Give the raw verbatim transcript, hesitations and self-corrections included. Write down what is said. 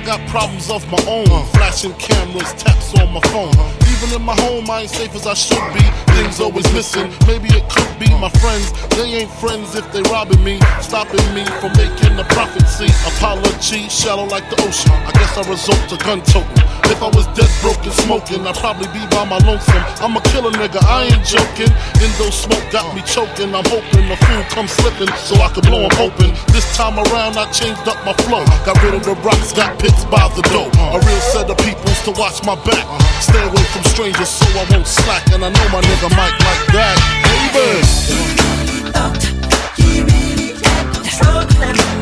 got problems of my own. Flashing cameras, taps on my phone. Even in my home, I ain't safe as I should be. Things always missing, maybe it could be my friends. They ain't friends if they robbing me, stopping me from making a profit. See, apology, shallow like the ocean. I guess I resort to gun toting. If I was dead, broken, smoking, I'd probably be by my lonesome. I'm a killer nigga, I ain't joking. Indo smoke got me choking. I'm hoping the fool comes slipping so I can blow him open. This time around, I changed up my flow. Got rid of the rocks, got pits by the door. A real set of peoples to watch my back. Stay away from strangers so I won't slack. And I know my nigga Mike like that. Baby. He really got the trouble.